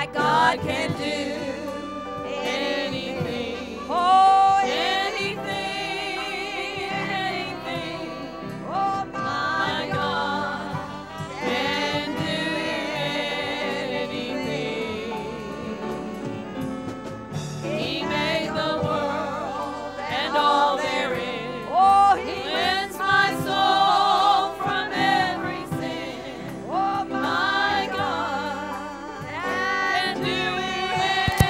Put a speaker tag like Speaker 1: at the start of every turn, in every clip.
Speaker 1: My God can do anything. Oh, anything, anything. Oh, my God can do anything. He made the world and all therein. Oh, He cleansed my soul from every sin. Oh, my God can do anything.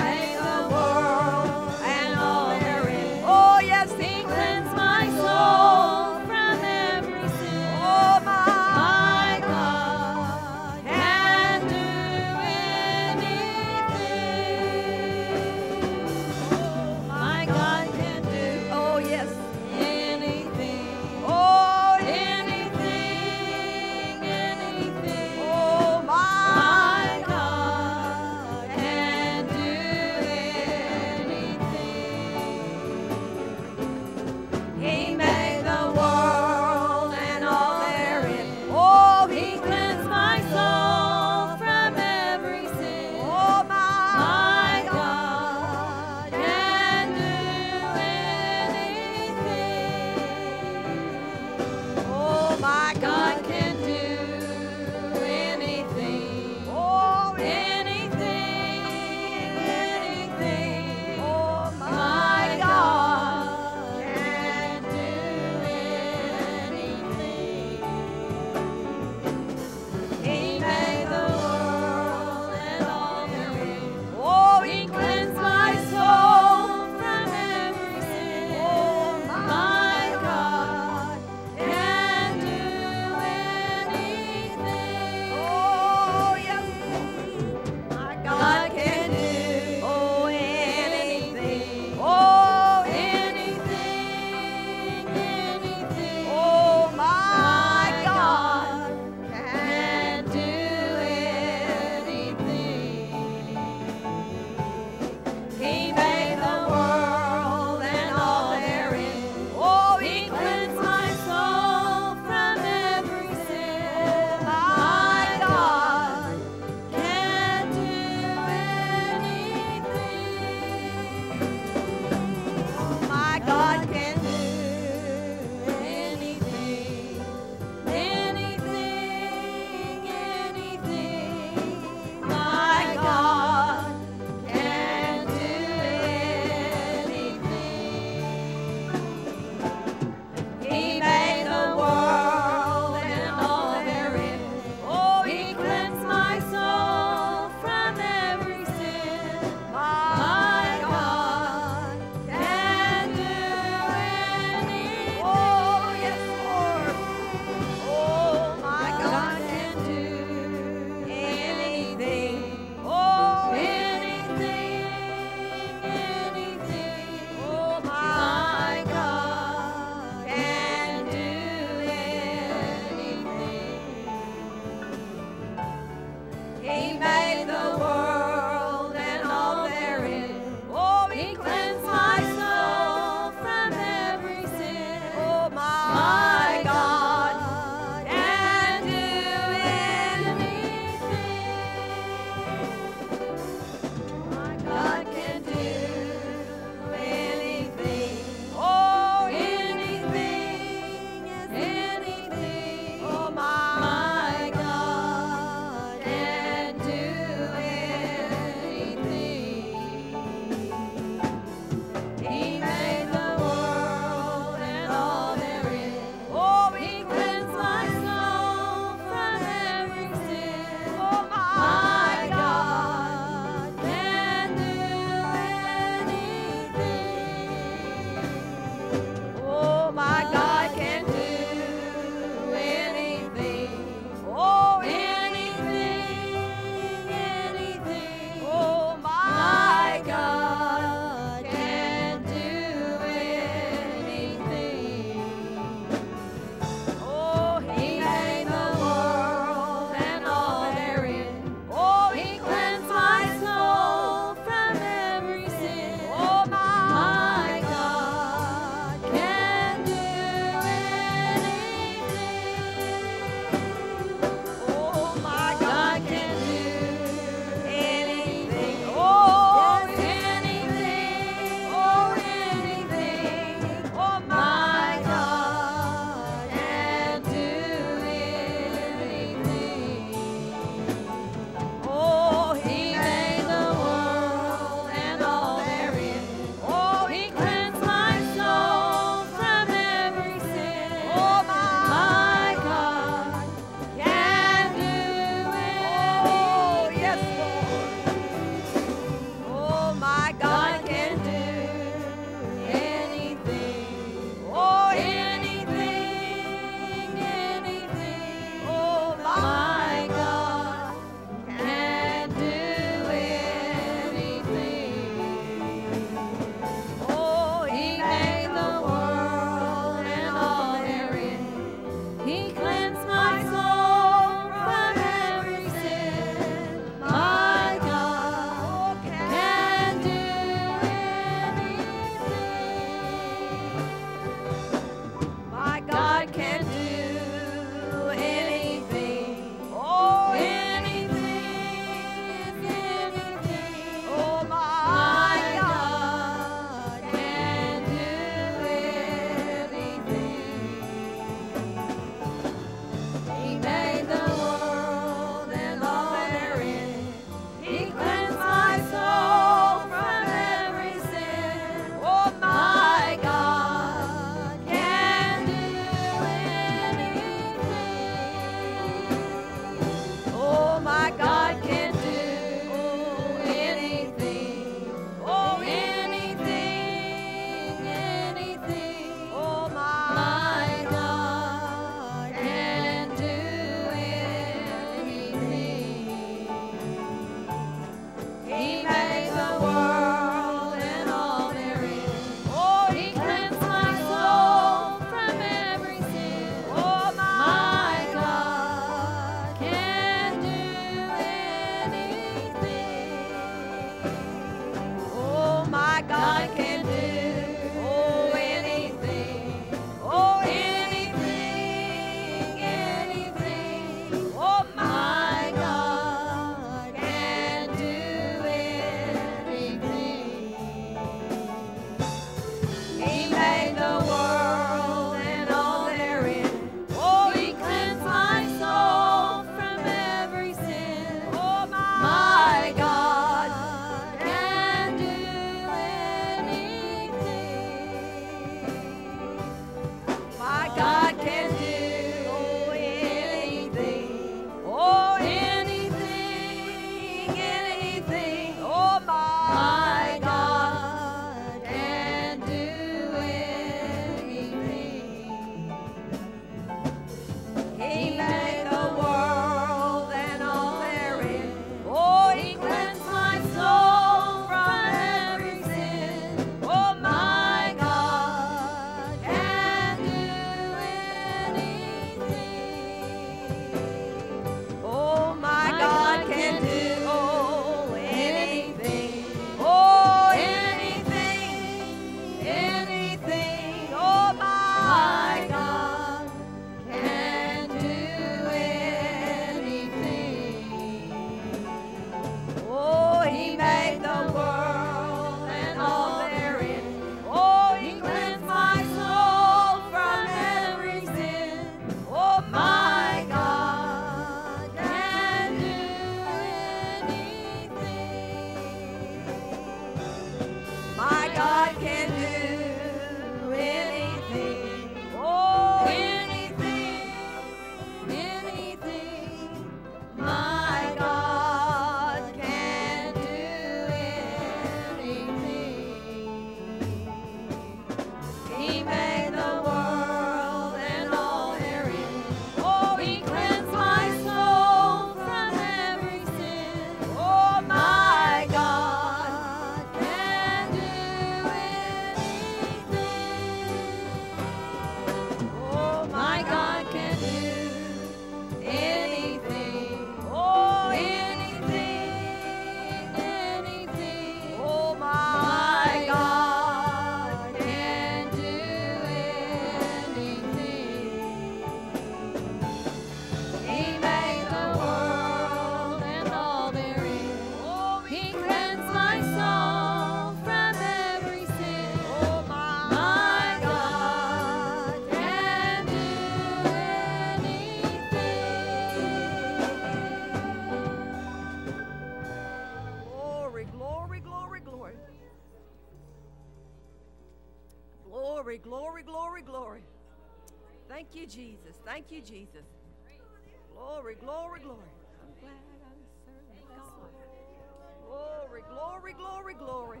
Speaker 2: Glory, glory, glory, glory. Thank you, Jesus. Thank you, Jesus. Glory, glory, glory. I'm glad I'm serving God. Glory, glory, glory, glory.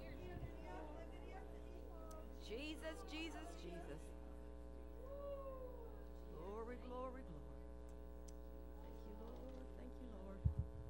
Speaker 2: Jesus, Jesus, Jesus. Glory, glory, glory. Thank you, Lord. Thank you, Lord.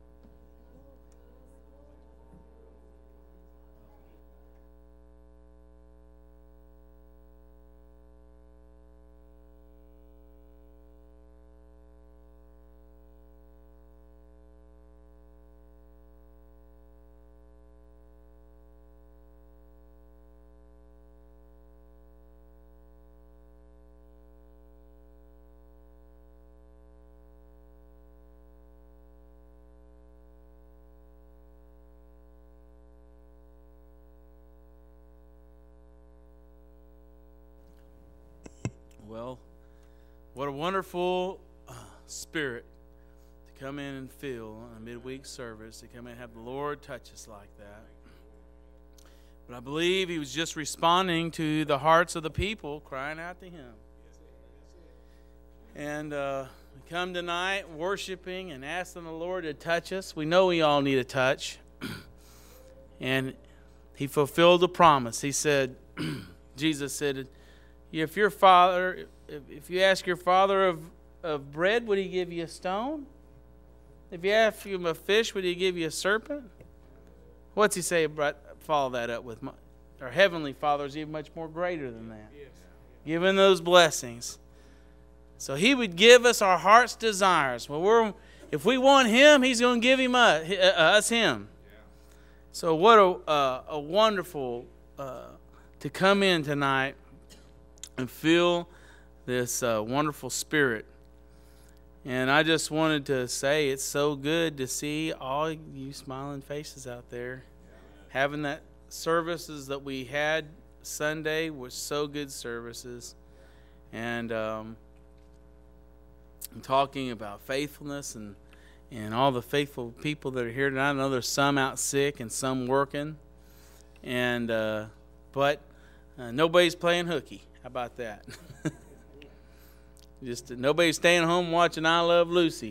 Speaker 3: Well, what a wonderful spirit to come in and feel on a midweek service, to come in and have the Lord touch us like that. But I believe he was just responding to the hearts of the people crying out to him. And we come tonight worshiping and asking the Lord to touch us. We know we all need a touch. And he fulfilled the promise. He said, Jesus said, if you ask your father of bread, would he give you a stone? If you ask him of fish, would he give you a serpent? What's he say? Follow that up with, our heavenly Father is even much more greater than that. Yes. Giving those blessings. So he would give us our heart's desires. Well, if we want him, he's going to give us him. Yeah. So what a wonderful to come in tonight and feel this wonderful spirit. And I just wanted to say it's so good to see all you smiling faces out there. Having that services that we had Sunday was so good services. And talking about faithfulness and all the faithful people that are here tonight. I know there's some out sick and some working. And but nobody's playing hooky. How about that? Just nobody's staying home watching I Love Lucy.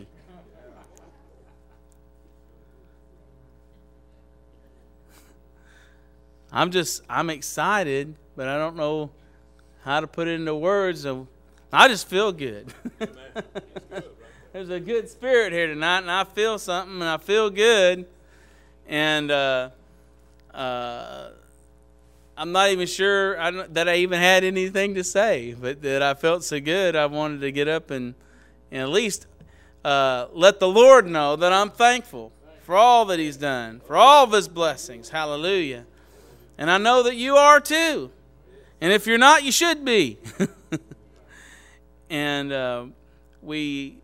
Speaker 3: I'm excited, but I don't know how to put it into words. I just feel good. There's a good spirit here tonight, and I feel something, and I feel good. And I'm not even sure that I even had anything to say, but that I felt so good, I wanted to get up and at least let the Lord know that I'm thankful for all that He's done, for all of His blessings. Hallelujah. And I know that you are too. And if you're not, you should be. And we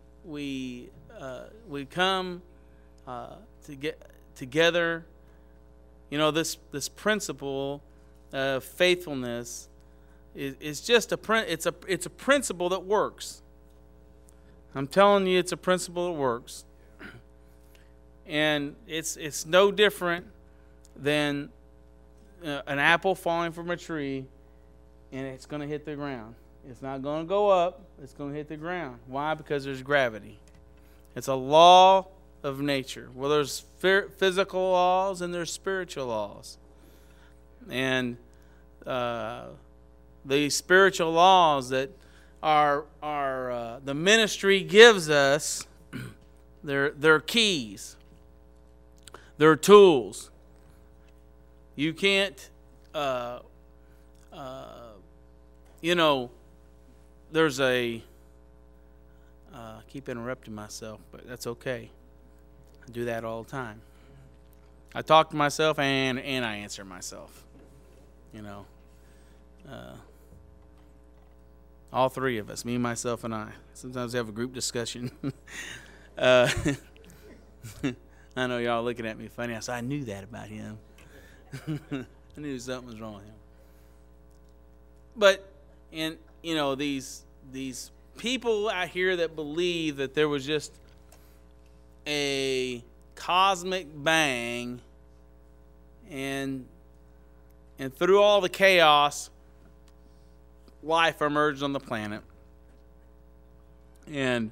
Speaker 3: come to get together. You know, this principle of faithfulness is just it's a principle that works. I'm telling you, it's a principle that works. And it's no different than an apple falling from a tree, and it's going to hit the ground. It's not going to go up. It's going to hit the ground. Why? Because there's gravity. It's a law of nature. Well, there's physical laws and there's spiritual laws. And the spiritual laws that are the ministry gives us, they're keys. They're tools. You can't, there's I keep interrupting myself, but that's okay. I do that all the time. I talk to myself and I answer myself. All three of us, me, myself, and I. Sometimes we have a group discussion. I know y'all looking at me funny. I said, I knew that about him. I knew something was wrong with him. But, these people out here that believe that there was just a cosmic bang and through all the chaos, life emerged on the planet. And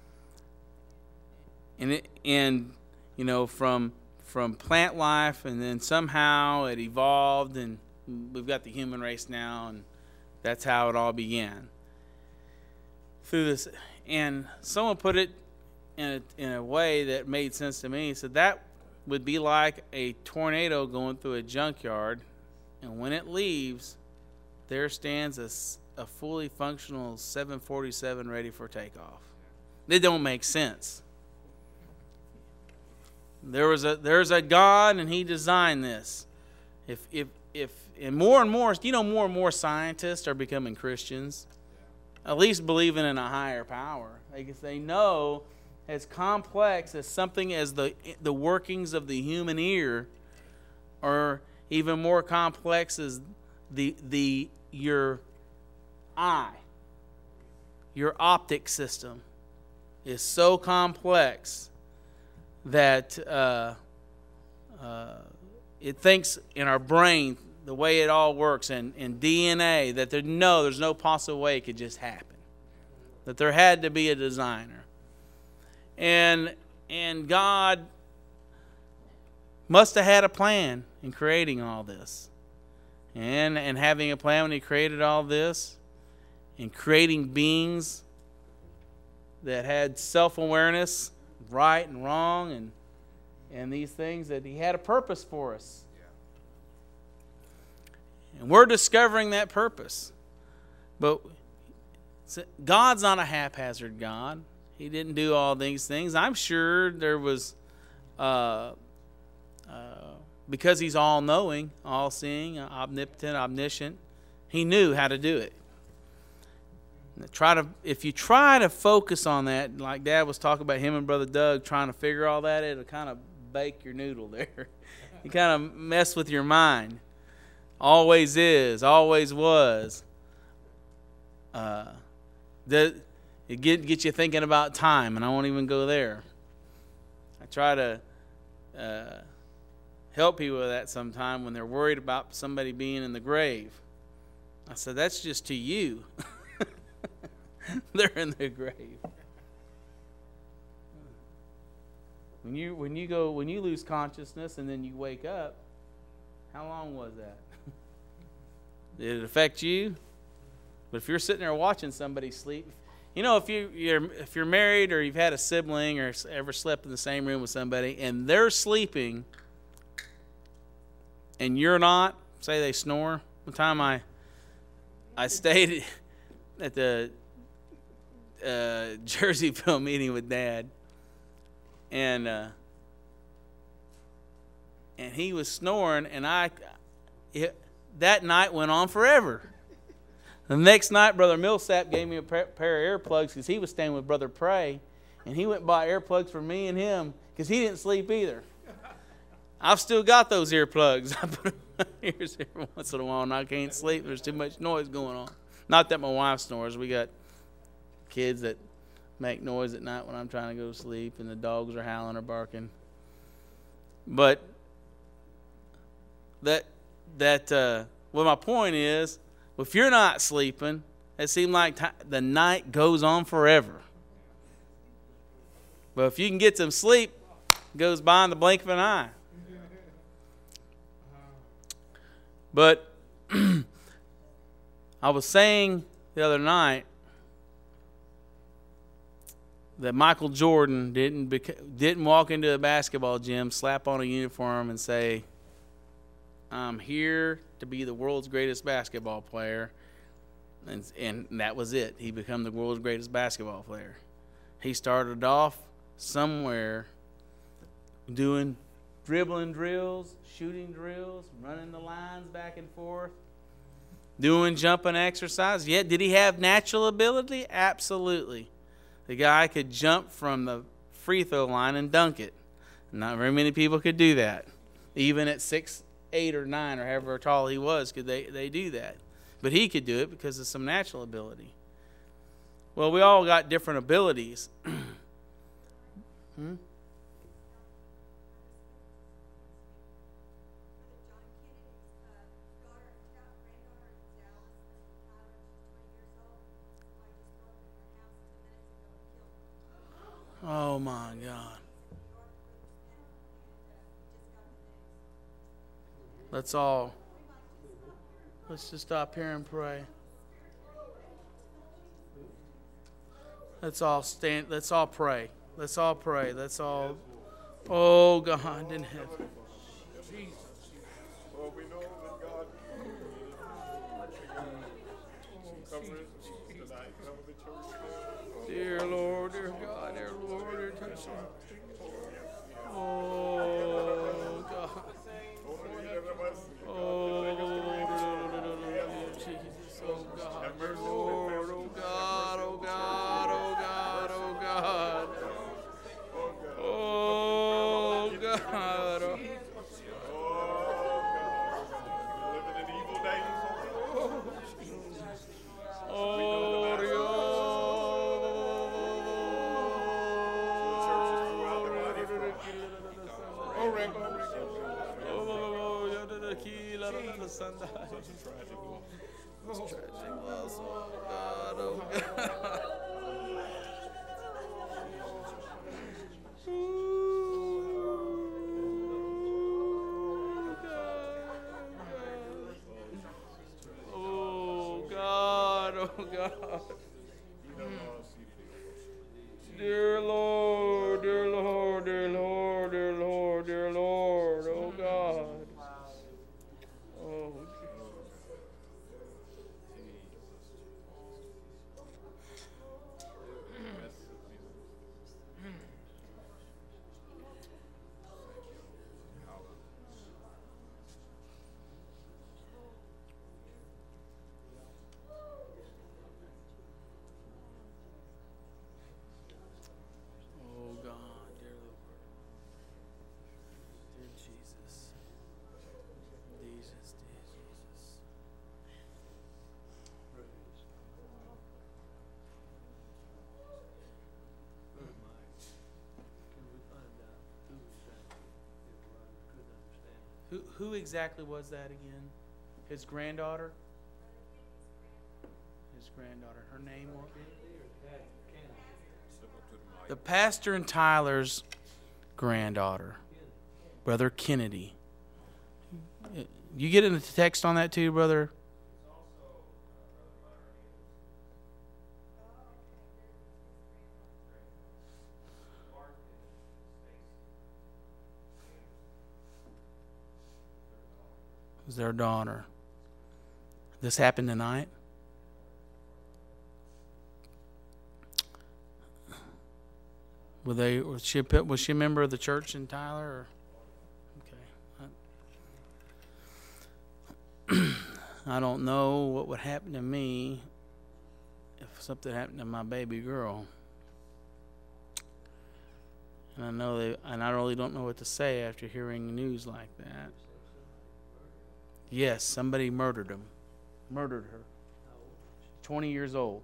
Speaker 3: you know, from plant life, and then somehow it evolved, and we've got the human race now, and that's how it all began. Through this, and someone put it in a way that made sense to me. He said that would be like a tornado going through a junkyard, and when it leaves, there stands a fully functional 747 ready for takeoff. It don't make sense. There's a God, and He designed this. If and more, you know, more and more scientists are becoming Christians, at least believing in a higher power. They know as complex as something as the workings of the human ear, or even more complex as your eye, your optic system is so complex that it thinks in our brain the way it all works, and DNA, that there's no possible way it could just happen. That there had to be a designer. And God must have had a plan in creating all this. And having a plan when He created all this, and creating beings that had self-awareness, right and wrong, and these things, that He had a purpose for us. And we're discovering that purpose. But God's not a haphazard God. He didn't do all these things. I'm sure there was, because He's all-knowing, all-seeing, omnipotent, omniscient, He knew how to do it. If you try to focus on that, like Dad was talking about him and Brother Doug trying to figure all that, it'll kind of bake your noodle there. You kind of mess with your mind. Always is, always was. It gets you thinking about time, and I won't even go there. I try to help people with that sometime when they're worried about somebody being in the grave. I said, that's just to you. They're in the grave. When you lose consciousness and then you wake up, how long was that? Did it affect you? But if you're sitting there watching somebody sleep, you know, if you're married, or you've had a sibling, or ever slept in the same room with somebody and they're sleeping and you're not, say they snore. One time I stayed at the Jerseyville meeting with Dad, and he was snoring, and that night went on forever. The next night, Brother Millsap gave me a pair of earplugs because he was staying with Brother Prey, and he went and bought earplugs for me and him because he didn't sleep either. I've still got those earplugs. I put them in my ears every once in a while, and I can't sleep. There's too much noise going on. Not that my wife snores. We got kids that make noise at night when I'm trying to go to sleep, and the dogs are howling or barking. But well, my point is, if you're not sleeping, it seems like the night goes on forever. But if you can get some sleep, it goes by in the blink of an eye. But I was saying the other night that Michael Jordan didn't walk into a basketball gym, slap on a uniform, and say, I'm here to be the world's greatest basketball player. And that was it. He became the world's greatest basketball player. He started off somewhere doing dribbling drills, shooting drills, running the lines back and forth, doing jumping exercise. Yet, did he have natural ability? Absolutely. The guy could jump from the free throw line and dunk it. Not very many people could do that. Even at 6'8" or 9" or however tall he was, could they do that. But he could do it because of some natural ability. Well, we all got different abilities. Oh my God. Let's just stop here and pray. Let's all stand. Let's all pray. Let's all pray. Let's all. Oh God in heaven.
Speaker 4: Lord, we know that God cover tonight. Cover the church.
Speaker 3: Dear Lord, dear God, dear Lord, dear touch. Oh God. Oh Jesus. Oh God. Lord. Oh God. Oh God. Oh God. Oh God. Oh God.
Speaker 4: Living in evil days.
Speaker 3: Oh Dios. It's tragic loss. Oh God. Oh God. Oh God. Oh God. Dear Lord, dear Lord, dear Lord, dear Lord, dear Lord, oh God. Oh Oh God, dear Lord, dear Jesus, dear Jesus. Who exactly was that again? His granddaughter? His granddaughter. Her name was? The pastor and Tyler's granddaughter, Brother Kennedy. You get in the text on that too, brother? It was their daughter. This happened tonight? Was she a member of the church in Tyler? Or? Okay. I don't know what would happen to me if something happened to my baby girl. And I really don't know what to say after hearing news like that. Yes, somebody murdered her. 20 years old.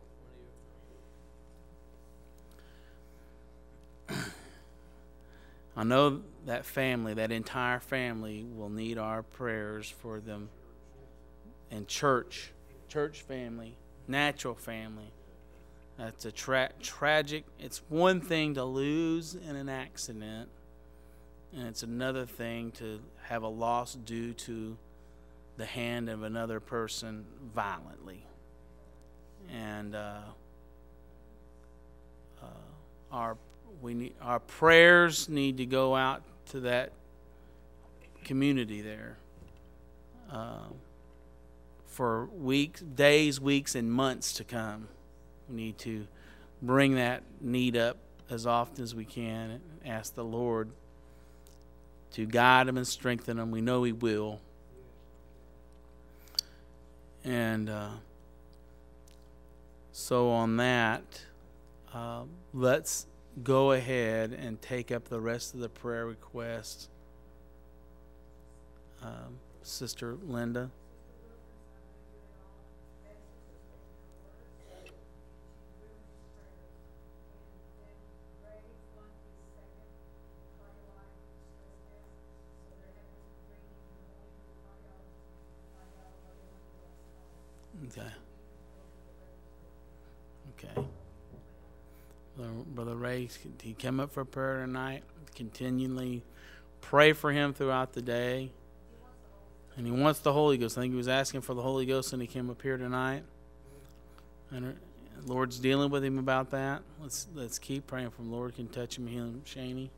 Speaker 3: I know that family, that entire family, will need our prayers for them. And church family, natural family. That's a tragic. It's one thing to lose in an accident, and it's another thing to have a loss due to the hand of another person violently. And our prayers need to go out to that community there for days, weeks, and months to come. We need to bring that need up as often as we can and ask the Lord to guide them and strengthen them. We know He will. And so on that, let's go ahead and take up the rest of the prayer requests. Sister Linda. Okay. Brother Brother Ray, he came up for prayer tonight. Continually pray for him throughout the day. And he wants the Holy Ghost. I think he was asking for the Holy Ghost and he came up here tonight. And the Lord's dealing with him about that. Let's keep praying for him. Lord can touch him, heal him, Shaney.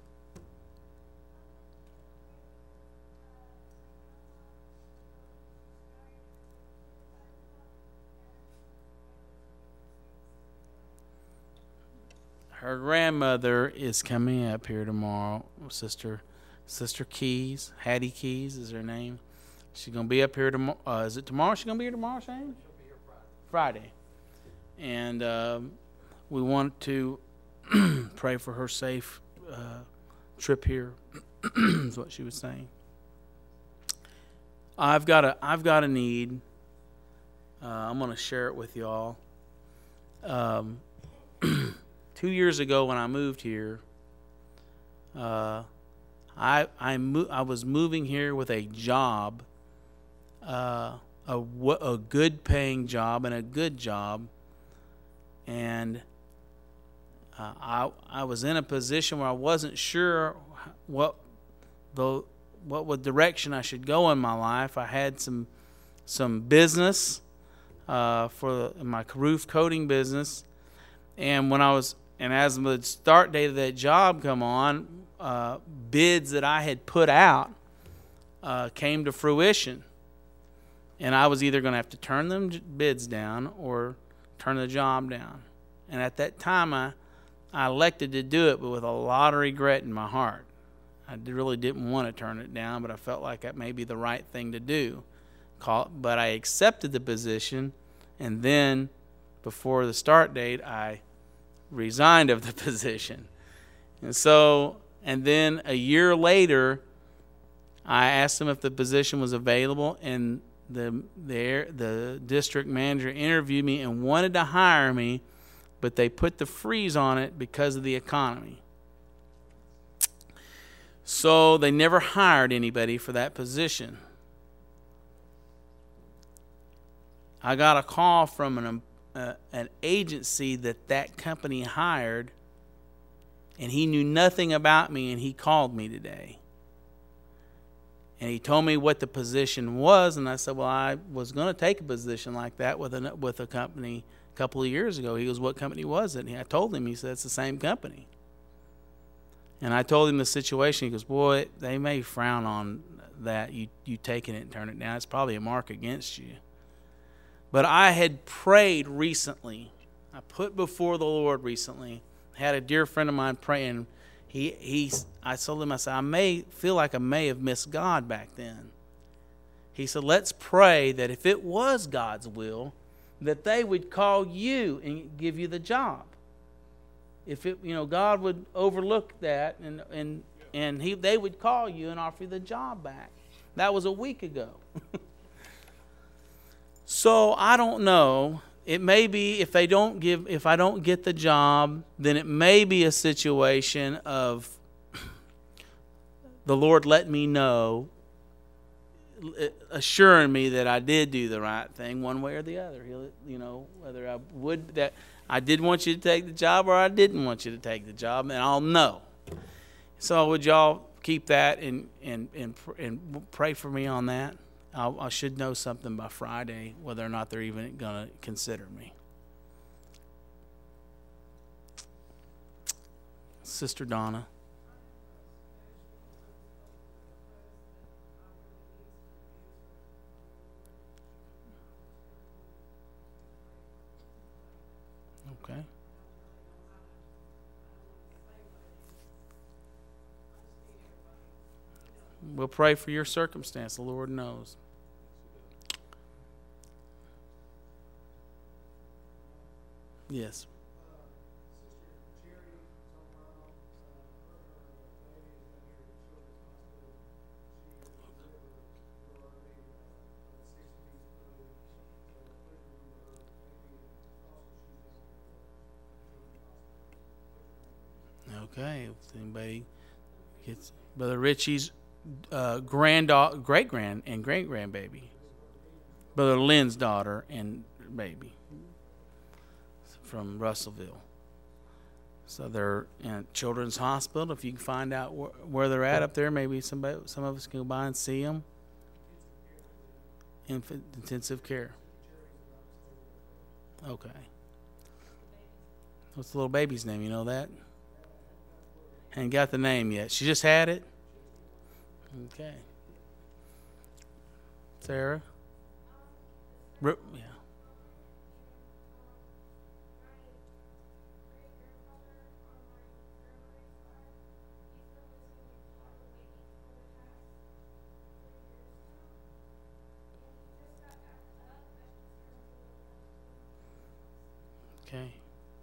Speaker 3: Her grandmother is coming up here tomorrow. Sister Keys, Hattie Keys is her name. She's gonna be up here tomorrow. Is it tomorrow? She's gonna be here tomorrow, Shane? She'll be here Friday. And we want to pray for her safe trip here. Is what she was saying. I've got a need. I'm gonna share it with y'all. 2 years ago when I moved here, I was moving here with a job, a good paying job and a good job, and I was in a position where I wasn't sure what direction I should go in my life. I had some business for my roof coating business, and as the start date of that job come on, bids that I had put out came to fruition. And I was either going to have to turn them bids down or turn the job down. And at that time, I elected to do it, but with a lot of regret in my heart. I really didn't want to turn it down, but I felt like that may be the right thing to do. But I accepted the position, and then before the start date, I resigned of the position. And then a year later, I asked them if the position was available, and the district manager interviewed me and wanted to hire me, but they put the freeze on it because of the economy. So they never hired anybody for that position. I got a call from an agency that company hired, and he knew nothing about me, and he called me today. And he told me what the position was, and I said, well, I was going to take a position like that with a company a couple of years ago. He goes, what company was it? And I told him. He said, it's the same company. And I told him the situation. He goes, boy, they may frown on that, you taking it and turning it down. It's probably a mark against you. But I had prayed recently. I put before the Lord recently. Had a dear friend of mine praying. I told him, I said, I may feel like I may have missed God back then. He said, let's pray that if it was God's will, that they would call you and give you the job. If God would overlook that and they would call you and offer you the job back. That was a week ago. So I don't know. It may be if I don't get the job, then it may be a situation of the Lord letting me know, assuring me that I did do the right thing one way or the other. Whether I did want you to take the job or I didn't want you to take the job, and I'll know. So would y'all keep that and pray for me on that? I should know something by Friday whether or not they're even going to consider me. Sister Donna. Okay. We'll pray for your circumstance. The Lord knows. Yes. Okay. If anybody gets Brother Richie's great-grand and great-grandbaby. Brother Lynn's daughter and baby from Russellville. So they're in Children's Hospital. If you can find out where they're at up there, maybe some of us can go by and see them. Infant intensive care. Okay. What's the little baby's name? You know that? Ain't got the name yet. She just had it? Okay. Sarah? Yeah. Okay.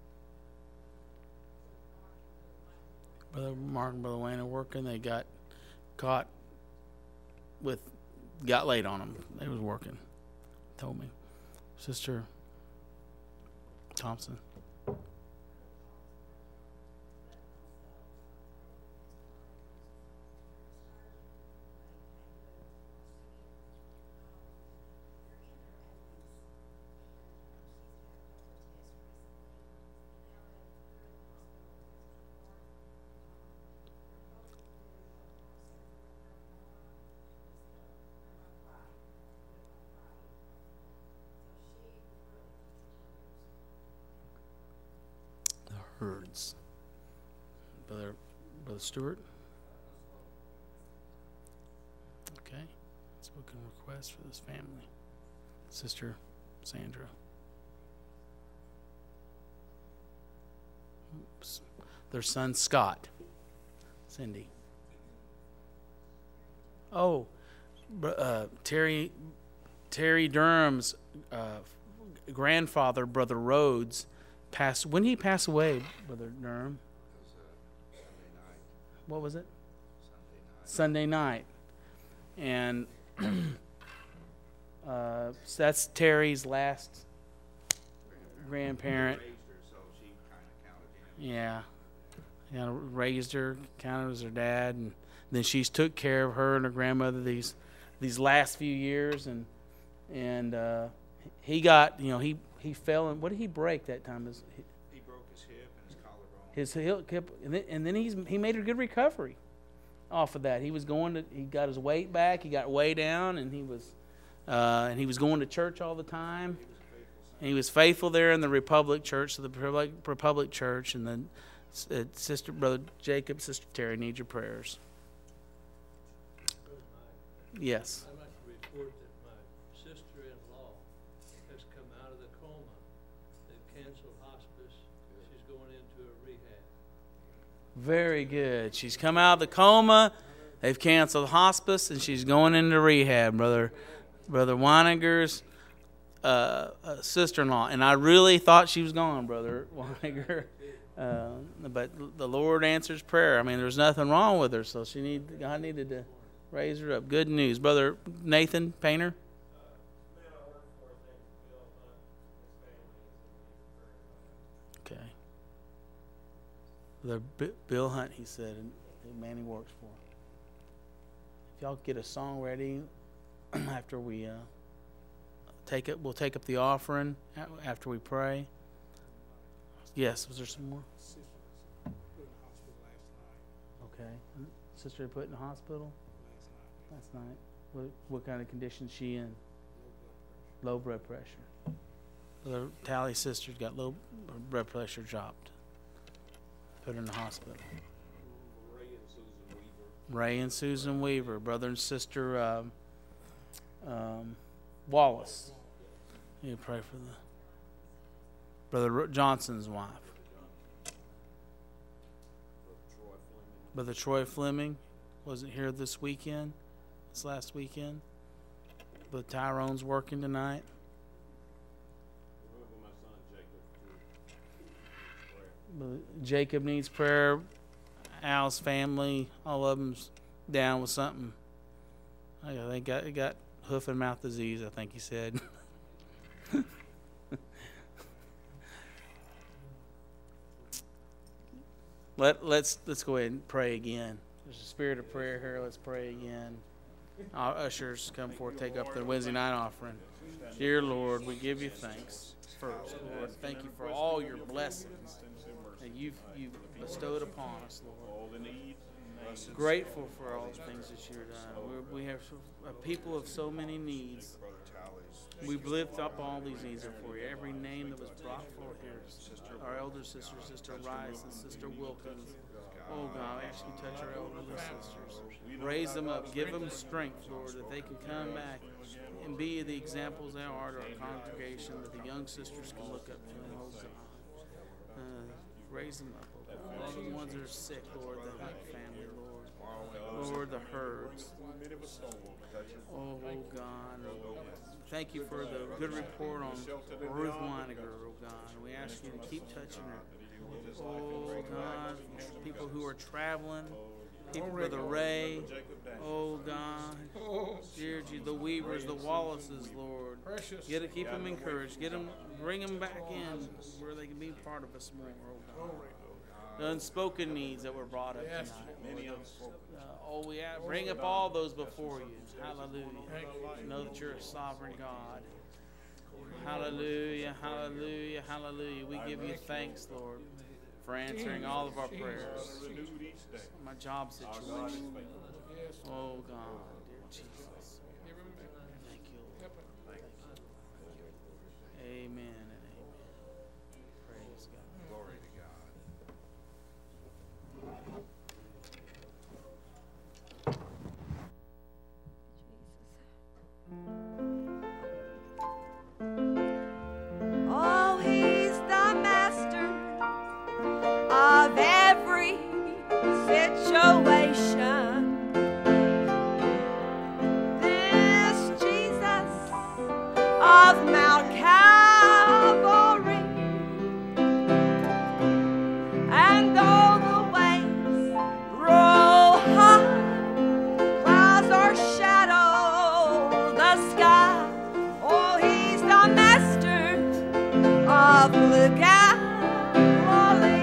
Speaker 3: Brother Mark and Brother Wayne are working. They got laid on them. They was working. Told me. Sister Thompson. Herds. Brother Stewart. Okay. Spoken request for this family. Sister Sandra. Oops. Their son Scott. Cindy. Oh, Terry Durham's grandfather, Brother Rhodes, passed. When did he pass away, Brother Durham? What was it? Sunday night. And so that's Terry's last grandparent. Yeah. Raised her, counted as her dad, and then she's took care of her and her grandmother these last few years, and he got, he fell, and what did he break that time?
Speaker 5: He broke his hip and his collarbone.
Speaker 3: His hip, and then he made a good recovery off of that. He got his weight back, he got way down, and he was going to church all the time. And he was faithful there in the Republic Church, so the Republic Church, and then Brother Jacob, Sister Terry need your prayers. Yes.
Speaker 6: I'd like to report that my sister-in-law has come out of the coma. They've canceled hospice. She's going into a rehab.
Speaker 3: Very good. She's come out of the coma. They've canceled hospice, and she's going into rehab, Brother Weininger's sister-in-law. And I really thought she was gone, Brother Weininger. But the Lord answers prayer. I mean, there's nothing wrong with her, so God needed to raise her up. Good news. Brother Nathan Painter? Okay. Brother Bill Hunt, he said, and the man he works for. If y'all get a song ready after we we'll take up the offering after we pray. Yes, was there some more?
Speaker 5: Sister was put in the hospital last night.
Speaker 3: Okay. Sister put in the hospital last night. What kind of condition is she in? Low blood pressure. The Tally sister's got low blood pressure dropped. Put her in the hospital. Ray and Susan Weaver, brother and sister Wallace. You pray for Brother Johnson's wife. Brother Troy Fleming wasn't here this last weekend. Brother Tyrone's working tonight. Brother Jacob needs prayer. Al's family, all of them's down with something. They got hoof and mouth disease, I think he said. Let's go ahead and pray again. There's a spirit of prayer here. Let's pray again. Our ushers come forth, take up their Wednesday night offering. Dear Lord, we give you thanks first, Lord. Thank you for all your blessings. that you've bestowed upon us, Lord.
Speaker 4: All the needs and names.
Speaker 3: Grateful for all the things that you've done. We have a people of so many needs. We've lifted up all these needs for you. Every name that was brought forth here. Our elder sister, Sister Rice, and Sister Wilkins. Oh God, I ask you to touch our elderly sisters. Raise them up. Give them strength, Lord, that they can come back and be the examples they are to our congregation, that the young sisters can look up to them, oh God. Raise them up, oh God. All the ones that are sick, Lord, the Hunt family, Lord. Lord, the Herds. Oh God. Thank you for the good report on Ruth Weiniger, oh God. We ask you to keep touching her. Oh God, people who are traveling, people with a Ray. Oh God, dear Jesus, the Weavers, the Wallaces, Lord. Get to keep them encouraged. Bring them back in where they can be part of us more. Oh God. The unspoken needs that were brought up tonight. Bring up all those before you. Hallelujah. Know that you're a sovereign God. Hallelujah, hallelujah, hallelujah. We give you thanks, Lord, for answering all of our prayers. My job situation. Oh God, dear Jesus. Thank you, Lord. Thank you. Amen and amen. Praise God. Glory to God.
Speaker 2: Oh, he's the master of every situation. This Jesus of Mount Calvary, and though the waves roll high, clouds or shadow the sky, oh, he's the master of Galilee.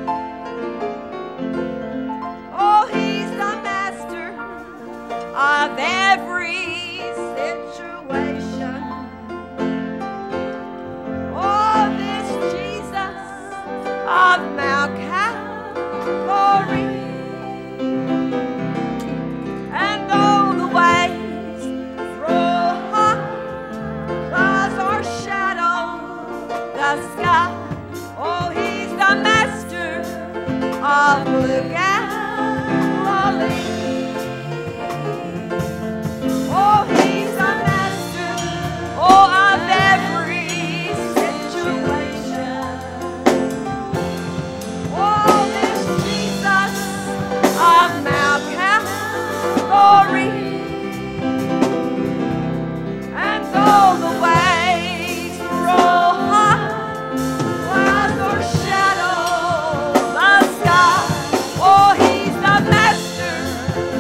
Speaker 2: Oh, he's the master of every situation. Oh, this Jesus of Mount Calvary, and though the waves roll high, clouds or shadow the sky, oh, he's the master of Galilee. Oh, he's the master, oh, of every situation. Oh, this Jesus of Mount Calvary, and though the waves roll high, clouds or shadow the sky, oh, he's the master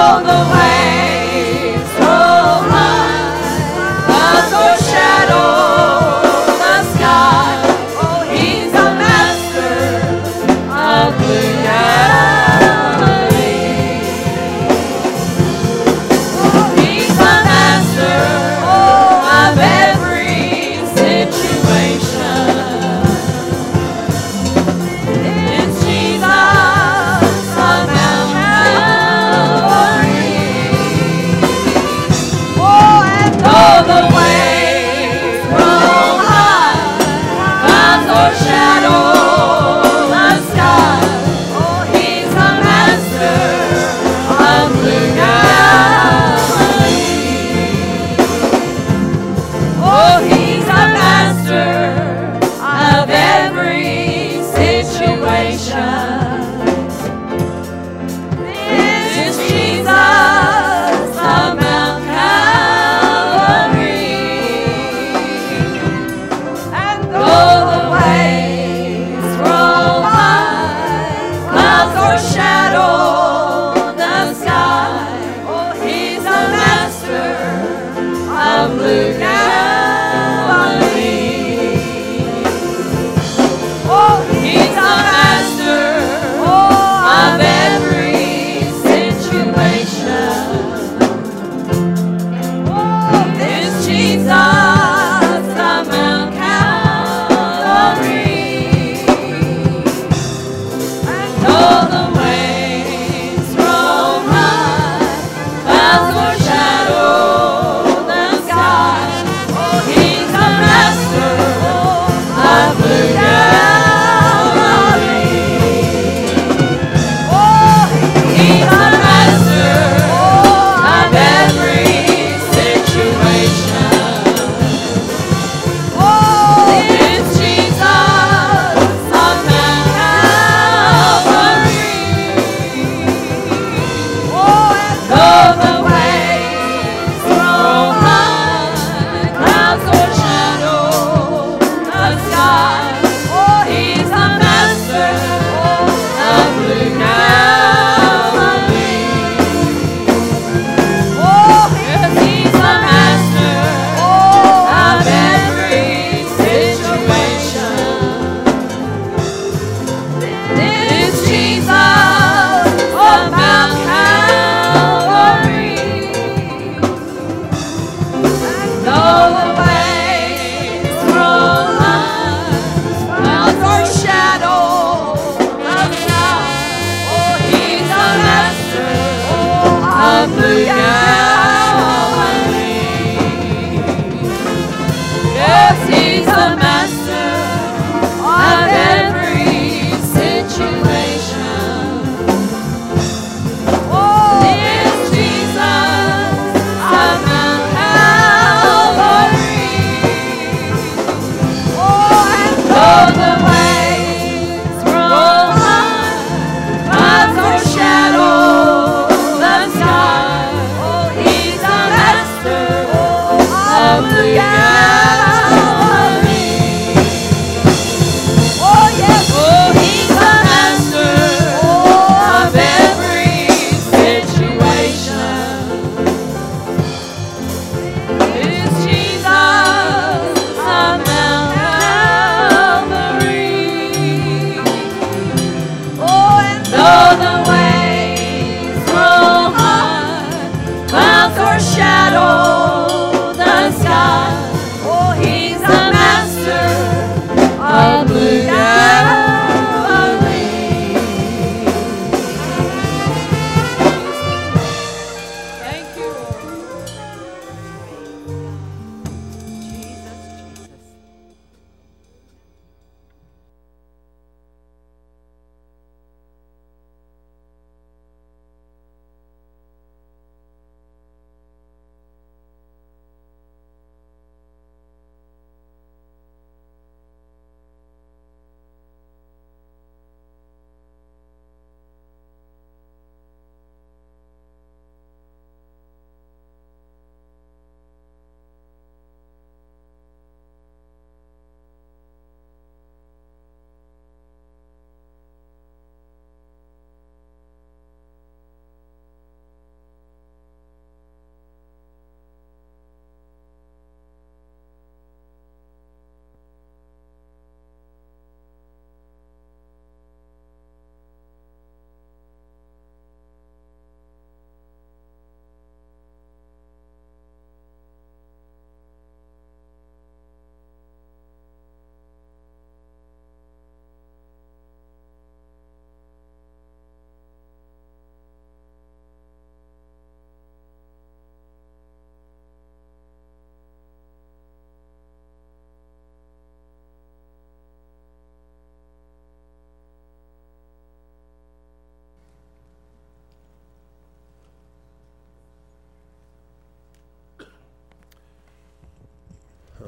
Speaker 1: the waves roll high, clouds foreshadow the sky. Oh, he's a master of reality. He's a master of every situation. It's Jesus on Mount Calvary.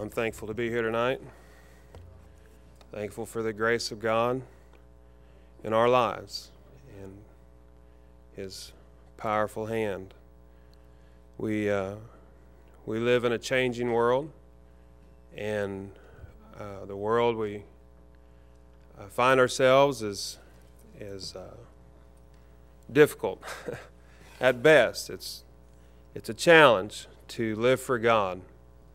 Speaker 7: I'm thankful to be here tonight. Thankful for the grace of God in our lives and His powerful hand. We live in a changing world, and the world we find ourselves is difficult at best. It's a challenge to live for God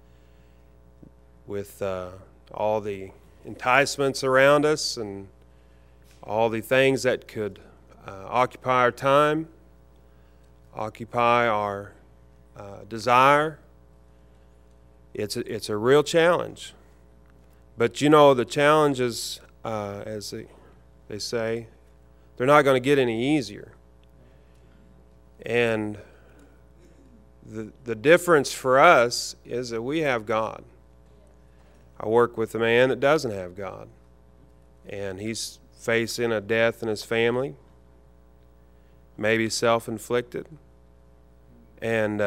Speaker 7: with all the enticements around us and all the things that could occupy our time, occupy our desire. It's a real challenge. But you know, the challenges, as they say, they're not going to get any easier. And the difference for us is that we have God. I work with a man that doesn't have God, and he's facing a death in his family, maybe self-inflicted, and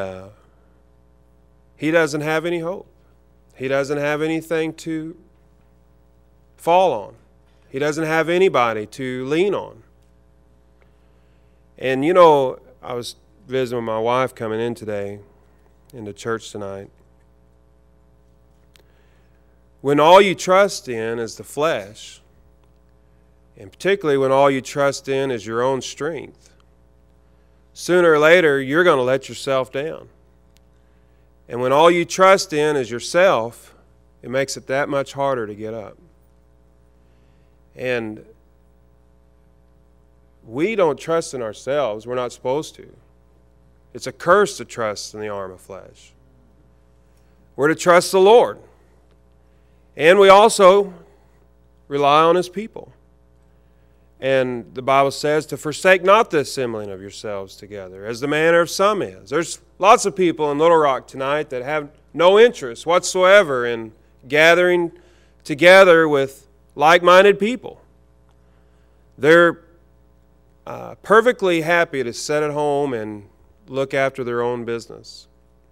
Speaker 7: he doesn't have any hope. He doesn't have anything to fall on. He doesn't have anybody to lean on. And you know, I was visiting with my wife coming in today, into church tonight. When all you trust in is the flesh, and particularly when all you trust in is your own strength, sooner or later you're going to let yourself down. And when all you trust in is yourself, it makes it that much harder to get up. And we don't trust in ourselves. We're not supposed to. It's a curse to trust in the arm of flesh. We're to trust the Lord. And we also rely on His people. And the Bible says to forsake not the assembling of yourselves together, as the manner of some is. There's lots of people in Little Rock tonight that have no interest whatsoever in gathering together with like-minded people. They're perfectly happy to sit at home and look after their own business.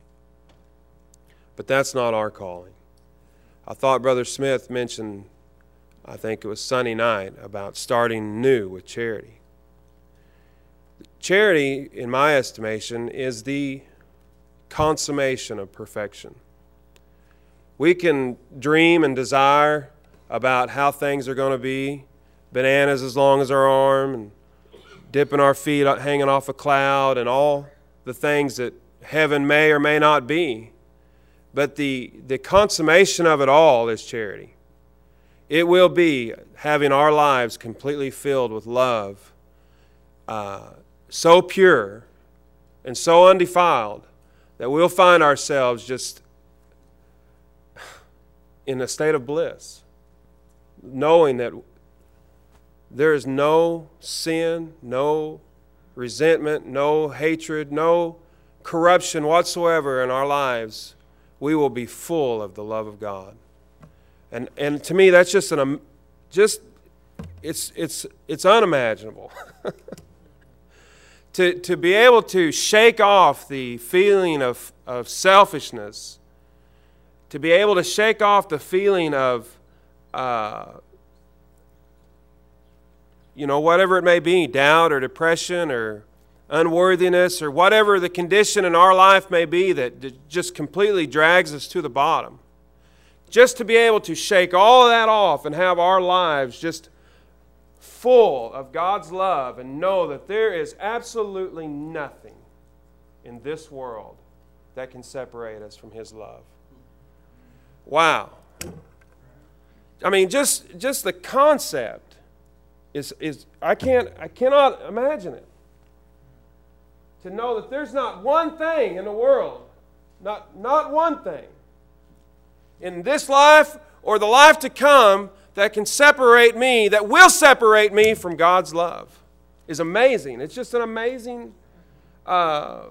Speaker 7: But that's not our calling. I thought Brother Smith mentioned, I think it was Sunday night, about starting new with charity. Charity, in my estimation, is the consummation of perfection. We can dream and desire about how things are going to be, bananas as long as our arm, and dipping our feet hanging off a cloud, and all the things that heaven may or may not be. But the consummation of it all is charity. It will be having our lives completely filled with love, so pure and so undefiled that we'll find ourselves just in a state of bliss, knowing that there is no sin, no resentment, no hatred, no corruption whatsoever in our lives. We will be full of the love of God. And to me, that's just it's unimaginable. To be able to shake off the feeling of selfishness, to be able to shake off the feeling of whatever it may be, doubt or depression or unworthiness or whatever the condition in our life may be that just completely drags us to the bottom. Just to be able to shake all of that off and have our lives just full of God's love and know that there is absolutely nothing in this world that can separate us from His love. Wow. I mean, just the concept is I cannot imagine it. To know that there's not one thing in the world, not one thing in this life or the life to come that can separate me, that will separate me from God's love, is amazing. It's just an amazing, to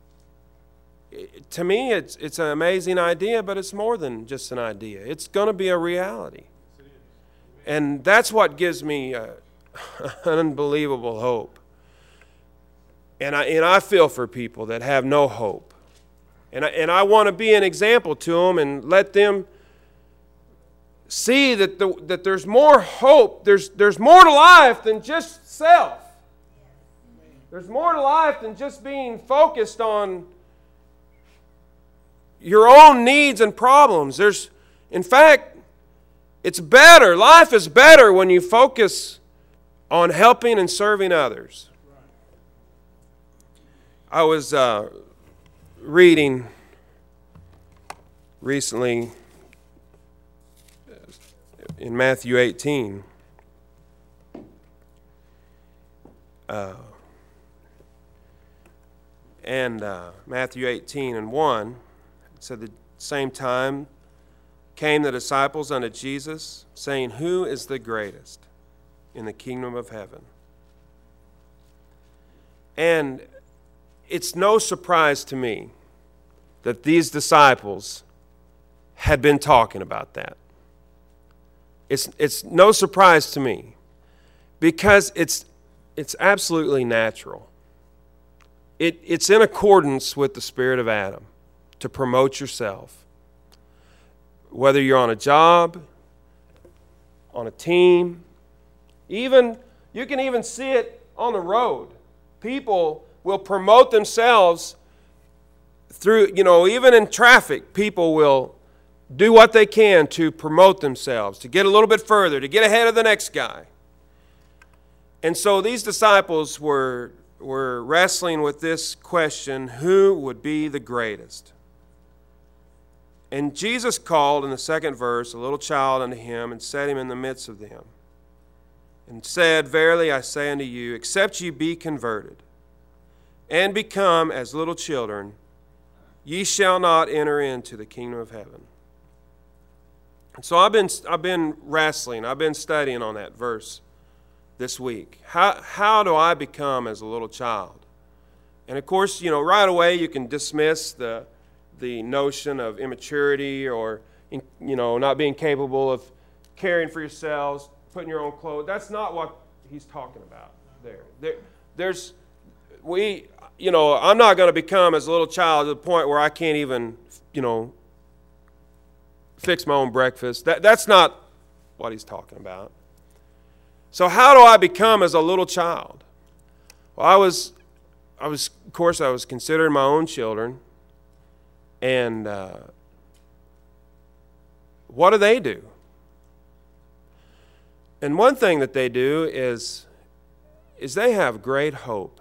Speaker 7: me, it's an amazing idea, but it's more than just an idea. It's going to be a reality. And that's what gives me an unbelievable hope. And I feel for people that have no hope. And I want to be an example to them and let them see that there's more hope, there's more to life than just self. There's more to life than just being focused on your own needs and problems. In fact, it's better. Life is better when you focus on helping and serving others. I was reading recently in Matthew 18. Matthew 18 and 1, it said, "At the same time came the disciples unto Jesus, saying, Who is the greatest in the kingdom of heaven?" And it's no surprise to me that these disciples had been talking about that. It's no surprise to me because it's absolutely natural. It's in accordance with the spirit of Adam to promote yourself. Whether you're on a job, on a team, you can even see it on the road. People will promote themselves through, even in traffic, people will do what they can to promote themselves, to get a little bit further, to get ahead of the next guy. And so these disciples were wrestling with this question, who would be the greatest? And Jesus called in the second verse a little child unto him and set him in the midst of them and said, Verily I say unto you, except ye be converted and become as little children, ye shall not enter into the kingdom of heaven. And so I've been wrestling, I've been studying on that verse this week. How do I become as a little child? And of course, right away you can dismiss the notion of immaturity or not being capable of caring for yourselves, putting your own clothes. That's not what he's talking about there. I'm not going to become as a little child to the point where I can't even, fix my own breakfast. That's not what he's talking about. So how do I become as a little child? Well, I was considering my own children, and what do they do? And one thing that they do is they have great hope.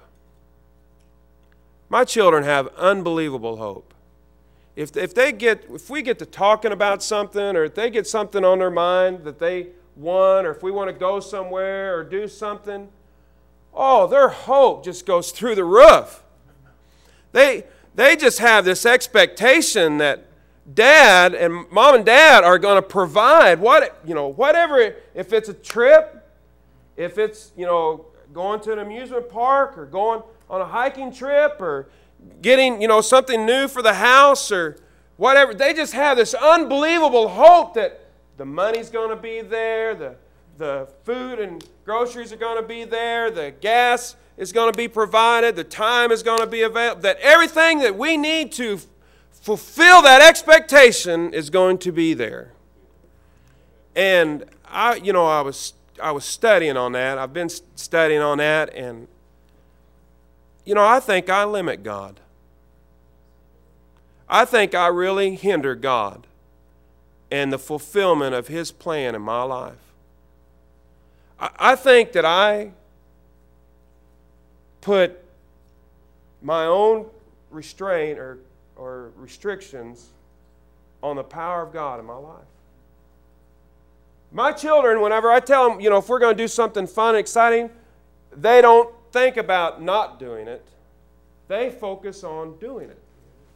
Speaker 7: My children have unbelievable hope. If we get to talking about something, or if they get something on their mind that they want, or if we want to go somewhere or do something, their hope just goes through the roof. They just have this expectation that Dad and Mom and Dad are going to provide whatever. If it's a trip, if it's going to an amusement park, or going on a hiking trip, or getting something new for the house, or whatever. They just have this unbelievable hope that the money's going to be there, the food and groceries are going to be there, the gas is going to be provided, the time is going to be available, that everything that we need to fulfill that expectation is going to be there. And I was studying on that. I've been studying on that, and I think I limit God. I think I really hinder God and the fulfillment of His plan in my life. I think that I put my own restraint or restrictions on the power of God in my life. My children, whenever I tell them, if we're going to do something fun and exciting, they don't think about not doing it. They focus on doing it.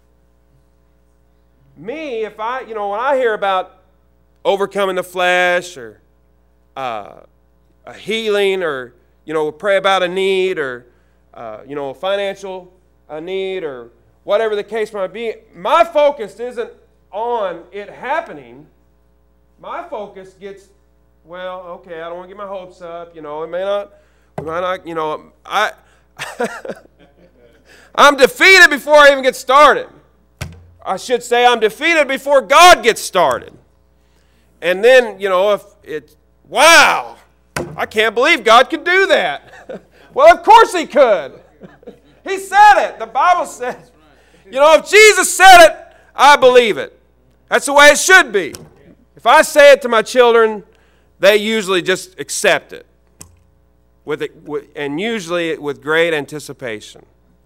Speaker 7: Me, when I hear about overcoming the flesh, or a healing, or pray about a need, or a financial need, or whatever the case might be, my focus isn't on it happening. My focus gets, I don't want to get my hopes up. It may not. I'm defeated before I even get started. I should say I'm defeated before God gets started. And then, if it's, wow, I can't believe God could do that. Well, of course He could. He said it. The Bible says, if Jesus said it, I believe it. That's the way it should be. If I say it to my children, they usually just accept it, and usually with great anticipation.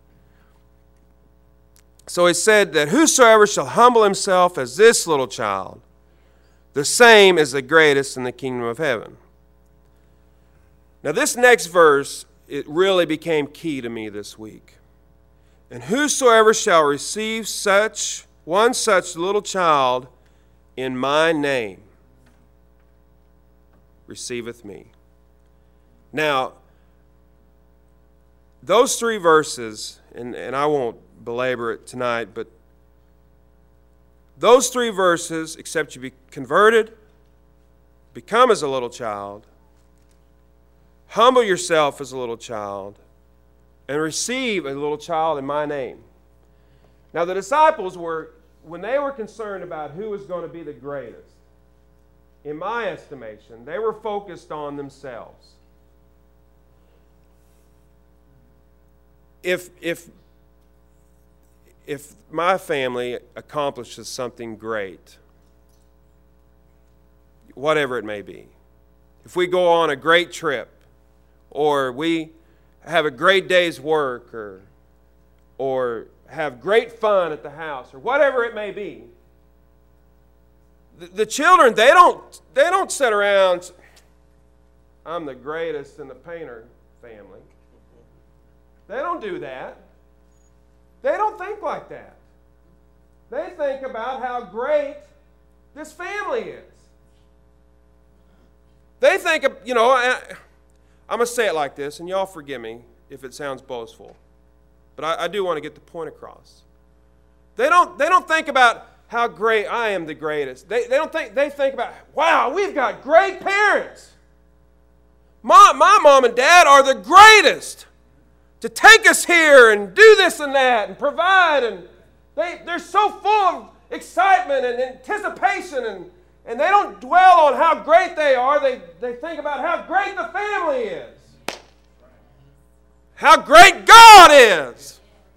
Speaker 7: So He said that whosoever shall humble himself as this little child, the same is the greatest in the kingdom of heaven. Now this next verse, it really became key to me this week. And whosoever shall receive one such little child in my name, receiveth me. Now, those 3 verses, and I won't belabor it tonight, but those 3 verses, except you be converted, become as a little child, humble yourself as a little child, and receive a little child in my name. Now the disciples when they were concerned about who was going to be the greatest, in my estimation, they were focused on themselves. If my family accomplishes something great, whatever it may be, if we go on a great trip, or we have a great day's work, or have great fun at the house, or whatever it may be, the children, they don't sit around, I'm the greatest in the Painter family. They don't do that. They don't think like that. They think about how great this family is. They think of, I'm going to say it like this, and y'all forgive me if it sounds boastful, but I do want to get the point across. They don't think about how great I am the greatest. They think about, wow, we've got great parents. My mom and dad are the greatest to take us here and do this and that and provide, and they're so full of excitement and anticipation, and they don't dwell on how great they are. They think about how great the family is, how great God is.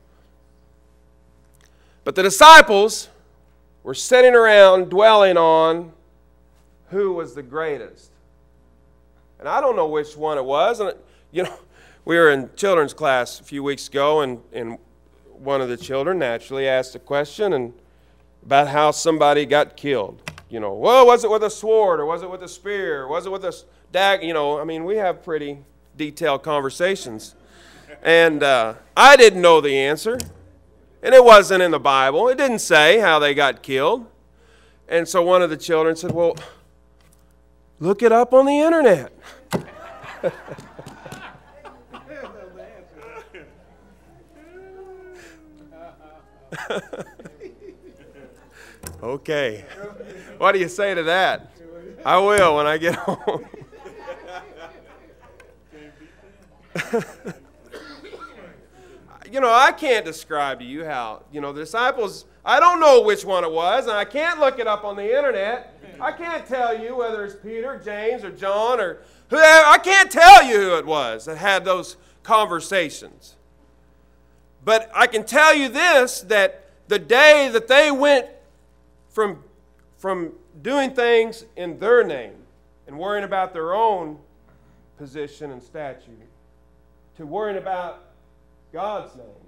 Speaker 7: But the disciples were sitting around dwelling on who was the greatest. And I don't know which one it was. And we were in children's class a few weeks ago, and one of the children naturally asked a question about how somebody got killed. Well, was it with a sword, or was it with a spear, or was it with a dagger? We have pretty detailed conversations. And I didn't know the answer. And it wasn't in the Bible. It didn't say how they got killed. And so one of the children said, well, look it up on the internet. Okay. What do you say to that? I will when I get home. I can't describe to you how, the disciples, I don't know which one it was, and I can't look it up on the internet. I can't tell you whether it's Peter, James, or John, or whoever. I can't tell you who it was that had those conversations. But I can tell you this, that the day that they went from doing things in their name and worrying about their own position and statue to worrying about God's name,